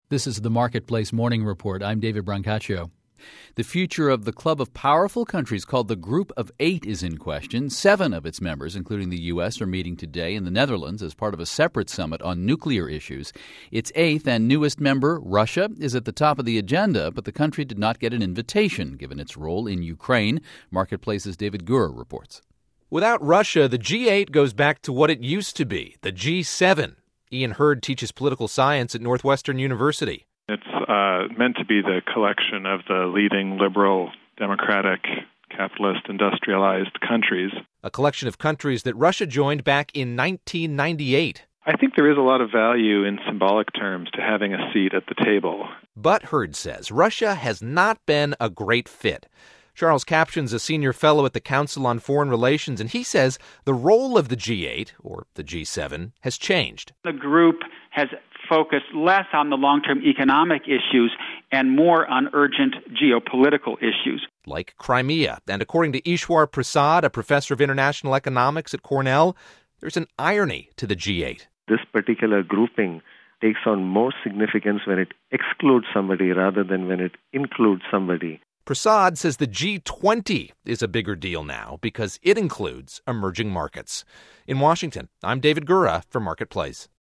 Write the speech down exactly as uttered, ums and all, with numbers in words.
This is the Marketplace Morning Report. I'm David Brancaccio. The future of the club of powerful countries called the Group of Eight is in question. Seven of its members, including the U S, are meeting today in the Netherlands as part of a separate summit on nuclear issues. Its eighth and newest member, Russia, is at the top of the agenda, but the country did not get an invitation, given its role in Ukraine. Marketplace's David Gura reports. Without Russia, the G eight goes back to what it used to be, the G seven. Ian Hurd teaches political science at Northwestern University. It's uh, meant to be the collection of the leading liberal, democratic, capitalist, industrialized countries. A collection of countries that Russia joined back in nineteen ninety-eight. I think there is a lot of value in symbolic terms to having a seat at the table. But Hurd says Russia has not been a great fit. Charles Caption's a senior fellow at the Council on Foreign Relations, and he says the role of the G eight, or the G seven, has changed. The group has focused less on the long-term economic issues and more on urgent geopolitical issues. Like Crimea. And according to Ishwar Prasad, a professor of international economics at Cornell, there's an irony to the G eight. This particular grouping takes on more significance when it excludes somebody rather than when it includes somebody. Prasad says the G twenty is a bigger deal now because it includes emerging markets. In Washington, I'm David Gura for Marketplace.